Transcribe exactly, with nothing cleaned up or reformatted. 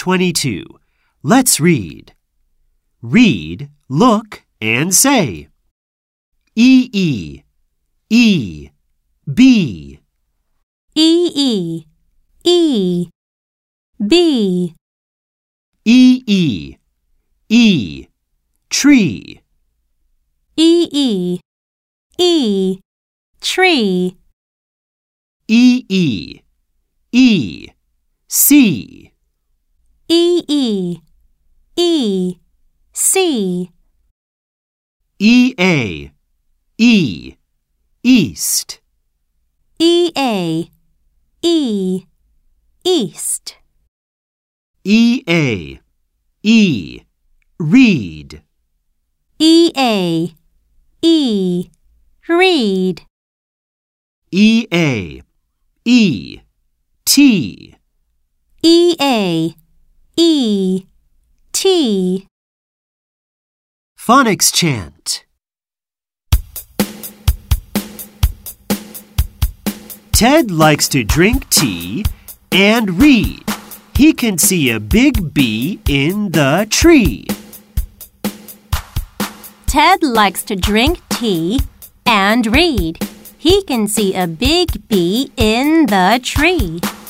twenty-two. Let's read. Read, look, and say. E E, E, B. E E, E, B. E E, E, tree. E E, E, tree. E E, E, C. E E, E, C. E A, E, east. E A, E, east. E A, E, read. E A, E, read. E A, E, T. E A, E, T. Phonics chant. Ted likes to drink tea and read. He can see a big bee in the tree. Ted likes to drink tea and read. He can see a big bee in the tree.